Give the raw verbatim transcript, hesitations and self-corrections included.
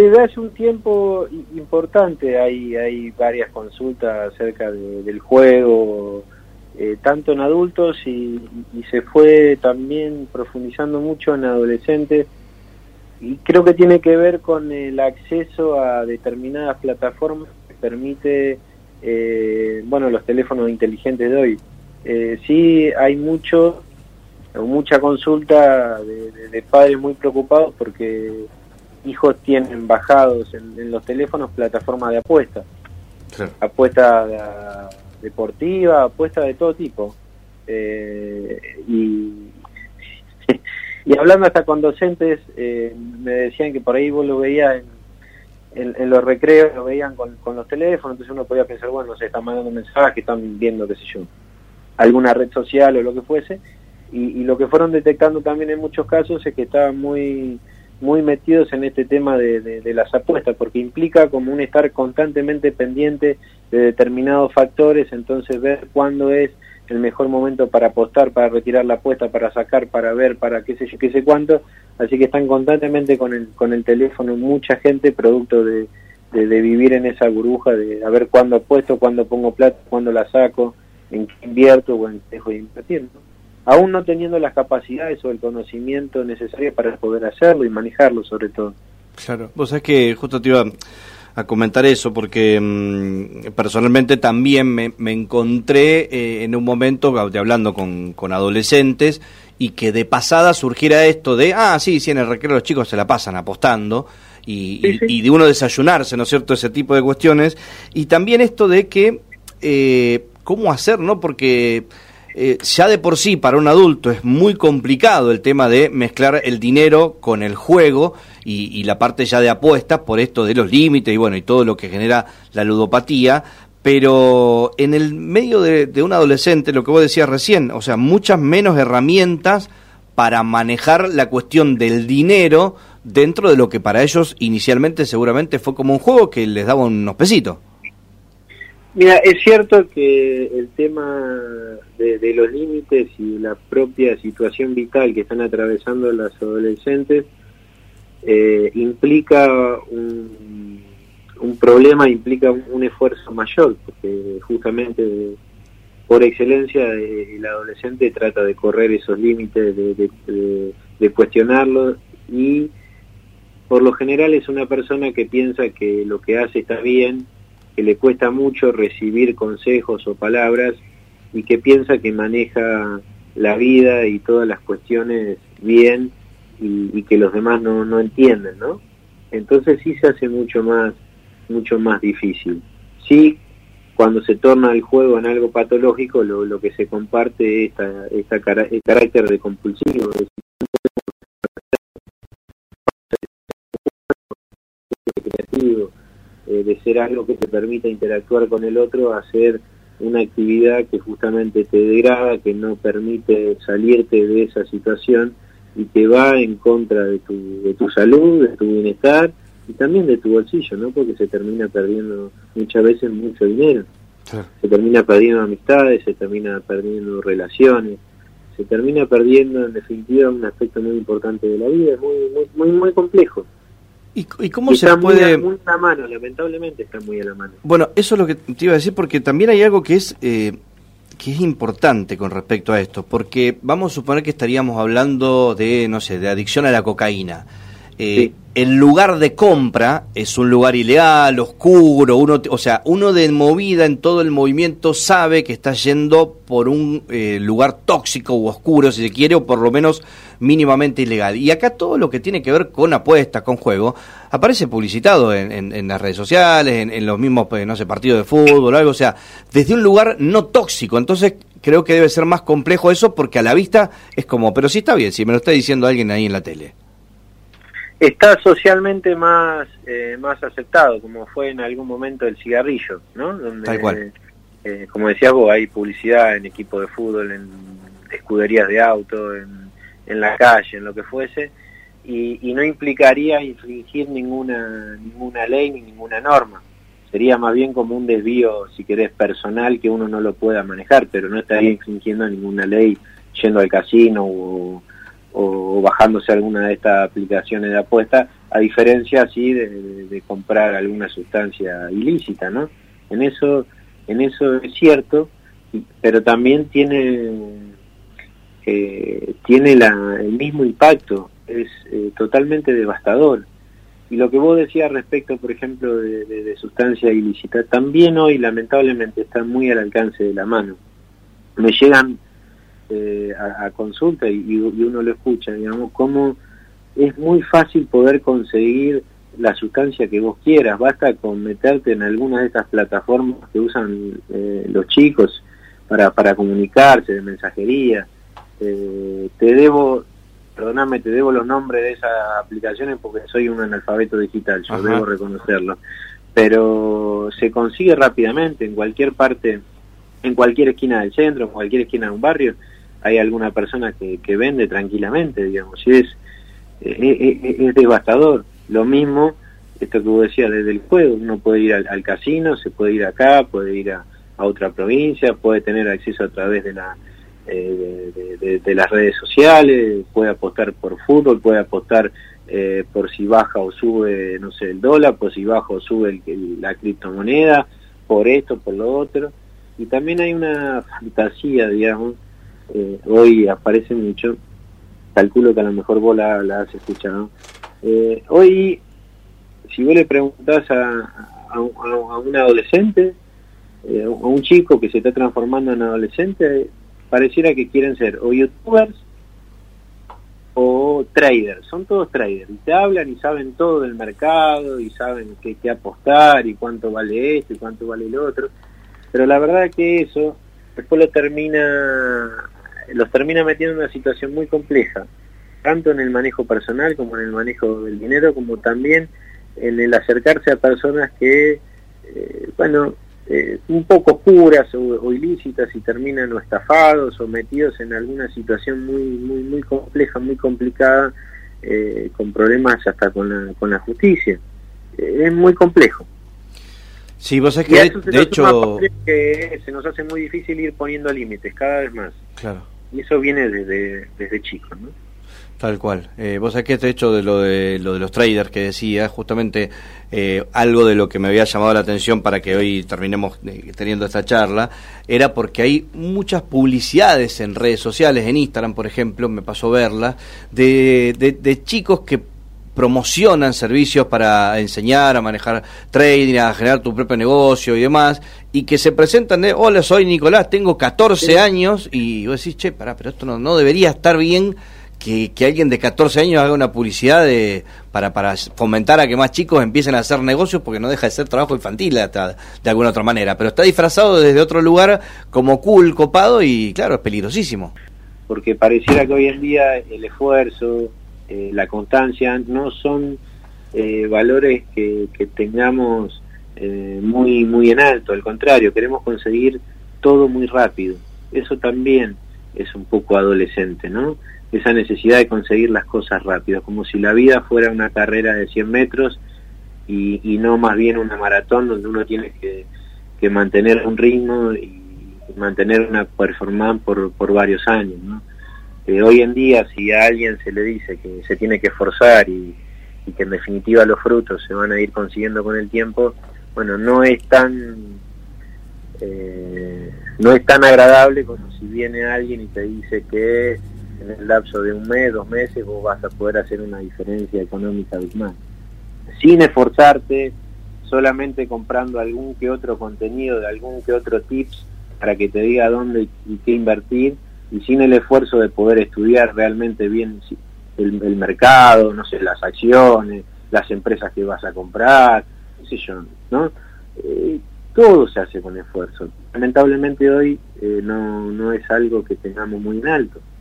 desde hace un tiempo importante hay, hay varias consultas acerca de, del juego, eh, tanto en adultos y, y se fue también profundizando mucho en adolescentes, y creo que tiene que ver con el acceso a determinadas plataformas que permite, eh, bueno, los teléfonos inteligentes de hoy. Eh, sí hay mucho, mucha consulta de, de, de padres muy preocupados porque hijos tienen bajados en, en los teléfonos plataformas de apuestas, claro. Apuestas de, deportivas, apuestas de todo tipo, eh, y y hablando hasta con docentes, eh, me decían que por ahí vos lo veías en, en, en los recreos, lo veían con, con los teléfonos, entonces uno podía pensar, bueno, se están mandando mensajes, están viendo, qué sé yo, alguna red social o lo que fuese, y, y lo que fueron detectando también en muchos casos es que estaban muy muy metidos en este tema de, de, de las apuestas, porque implica como un estar constantemente pendiente de determinados factores, entonces ver cuándo es el mejor momento para apostar, para retirar la apuesta, para sacar, para ver, para qué sé yo, qué sé cuánto, así que están constantemente con el con el teléfono mucha gente, producto de, de, de vivir en esa burbuja de a ver cuándo apuesto, cuándo pongo plata, cuándo la saco, en qué invierto o en qué dejo de invertir, ¿no? Aún no teniendo las capacidades o el conocimiento necesario para poder hacerlo y manejarlo sobre todo. Claro, vos sabés que justo te iba a comentar eso, porque mmm, personalmente también me, me encontré eh, en un momento de hablando con, con adolescentes y que de pasada surgiera esto de, ah, sí, sí, en el recreo los chicos se la pasan apostando y, sí, sí. y, y de uno desayunarse, ¿no es cierto?, ese tipo de cuestiones, y también esto de que, eh, ¿cómo hacer, no? Porque Eh, ya de por sí para un adulto es muy complicado el tema de mezclar el dinero con el juego y, y la parte ya de apuestas por esto de los límites y bueno y todo lo que genera la ludopatía, pero en el medio de, de un adolescente, lo que vos decías recién, o sea, muchas menos herramientas para manejar la cuestión del dinero dentro de lo que para ellos inicialmente seguramente fue como un juego que les daba unos pesitos. Mira, es cierto que el tema de, de los límites y la propia situación vital que están atravesando las adolescentes eh, implica un, un problema, implica un, un esfuerzo mayor, porque justamente por excelencia eh, el adolescente trata de correr esos límites, de, de, de, de cuestionarlos, y por lo general es una persona que piensa que lo que hace está bien, que le cuesta mucho recibir consejos o palabras y que piensa que maneja la vida y todas las cuestiones bien y, y que los demás no, no entienden, ¿no? Entonces sí se hace mucho más mucho más difícil. Sí, cuando se torna el juego en algo patológico, lo, lo que se comparte es esta, esta cara, el carácter de compulsivo, de creativo, de ser algo que te permita interactuar con el otro, a ser una actividad que justamente te degrada, que no permite salirte de esa situación y que va en contra de tu, de tu salud, de tu bienestar y también de tu bolsillo, ¿no? Porque se termina perdiendo muchas veces mucho dinero, sí. Se termina perdiendo amistades, se termina perdiendo relaciones, se termina perdiendo en definitiva un aspecto muy importante de la vida, muy muy muy, muy complejo. ¿Y, y cómo y se puede...? Muy, muy a la mano, lamentablemente está muy a la mano. Bueno, eso es lo que te iba a decir, porque también hay algo que es eh, que es importante con respecto a esto, porque vamos a suponer que estaríamos hablando de, no sé, de adicción a la cocaína. Eh, sí. El lugar de compra es un lugar ilegal, oscuro, uno, o sea, uno de movida en todo el movimiento sabe que está yendo por un eh, lugar tóxico u oscuro, si se quiere, o por lo menos mínimamente ilegal. Y acá todo lo que tiene que ver con apuestas, con juego, aparece publicitado en, en, en las redes sociales, en, en los mismos, no sé, partidos de fútbol o algo, o sea, desde un lugar no tóxico. Entonces creo que debe ser más complejo eso, porque a la vista es como, pero sí está bien, si me lo está diciendo alguien ahí en la tele. Está socialmente más eh, más aceptado, como fue en algún momento el cigarrillo, ¿no? Donde, tal cual. Eh, como decías vos, hay publicidad en equipos de fútbol, en escuderías de auto, en, en la calle, en lo que fuese, y, y no implicaría infringir ninguna ninguna ley ni ninguna norma. Sería más bien como un desvío, si querés, personal, que uno no lo pueda manejar, pero no estaría infringiendo ninguna ley yendo al casino o o, o bajándose alguna de estas aplicaciones de apuesta, a diferencia así de, de, de comprar alguna sustancia ilícita, ¿no? En eso, en eso es cierto, pero también tiene eh, tiene la, el mismo impacto, es eh, totalmente devastador. Y lo que vos decías respecto, por ejemplo, de, de, de sustancia ilícita, también hoy lamentablemente está muy al alcance de la mano. Me llegan eh, a, a consulta y, y uno lo escucha, digamos, cómo es muy fácil poder conseguir la sustancia que vos quieras, basta con meterte en alguna de estas plataformas que usan eh, los chicos para, para comunicarse, de mensajería. Eh, te debo... Perdóname, te debo los nombres de esas aplicaciones porque soy un analfabeto digital, yo Ajá. debo reconocerlo. Pero se consigue rápidamente en cualquier parte, en cualquier esquina del centro, en cualquier esquina de un barrio, hay alguna persona que, que vende tranquilamente, digamos, y es, es, es, es devastador. Lo mismo, esto que vos decías desde el juego, uno puede ir al, al casino, se puede ir acá, puede ir a, a otra provincia, puede tener acceso a través de la... Eh, de, de, de las redes sociales, puede apostar por fútbol, puede apostar eh, por si baja o sube, no sé, el dólar, por si baja o sube el, el, la criptomoneda, por esto, por lo otro. Y también hay una fantasía, digamos, eh, hoy aparece mucho, calculo que a lo mejor vos la, la has escuchado. Eh, hoy, si vos le preguntás a, a, a, a un adolescente, eh, a un chico que se está transformando en adolescente, pareciera que quieren ser o youtubers o traders, son todos traders, y te hablan y saben todo del mercado, y saben qué, qué apostar, y cuánto vale esto, y cuánto vale el otro, pero la verdad que eso después lo termina, los termina metiendo en una situación muy compleja, tanto en el manejo personal como en el manejo del dinero, como también en el acercarse a personas que, eh, bueno, Eh, un poco oscuras o, o ilícitas y terminan o estafados o metidos en alguna situación muy muy muy compleja, muy complicada, eh, con problemas hasta con la, con la justicia. Eh, es muy complejo. Sí, vos sabés que de, de hecho... que se nos hace muy difícil ir poniendo límites cada vez más. Claro. Y eso viene desde, desde chicos, ¿no? Tal cual. Eh, vos sabés que de hecho de lo de lo de los traders que decía, justamente eh, algo de lo que me había llamado la atención para que hoy terminemos eh, teniendo esta charla, era porque hay muchas publicidades en redes sociales, en Instagram, por ejemplo, me pasó verla, de, de, de chicos que promocionan servicios para enseñar a manejar trading, a generar tu propio negocio y demás, y que se presentan de, hola, soy Nicolás, tengo catorce años, y vos decís, che, pará, pero esto no, no debería estar bien que, que alguien de catorce años haga una publicidad de para para fomentar a que más chicos empiecen a hacer negocios, porque no deja de ser trabajo infantil hasta, de alguna otra manera, pero está disfrazado desde otro lugar como cool, copado, y claro, es peligrosísimo. Porque pareciera que hoy en día el esfuerzo, eh, la constancia, no son eh, valores que, que tengamos eh, muy, muy en alto, al contrario, queremos conseguir todo muy rápido. Eso también es un poco adolescente, ¿no? Esa necesidad de conseguir las cosas rápido, como si la vida fuera una carrera de cien metros y, y no más bien una maratón donde uno tiene que, que mantener un ritmo y mantener una performance por, por varios años, ¿no? Eh, hoy en día, si a alguien se le dice que se tiene que esforzar y, y que en definitiva los frutos se van a ir consiguiendo con el tiempo, bueno, no es tan eh, no es tan agradable como si viene alguien y te dice que en el lapso de un mes, dos meses, vos vas a poder hacer una diferencia económica abismal. Sin esforzarte, solamente comprando algún que otro contenido, de algún que otro tips para que te diga dónde y qué invertir, y sin el esfuerzo de poder estudiar realmente bien el, el mercado, no sé, las acciones, las empresas que vas a comprar, qué sé yo, ¿no? Eh, todo se hace con esfuerzo. Lamentablemente hoy eh, no, no es algo que tengamos muy en alto.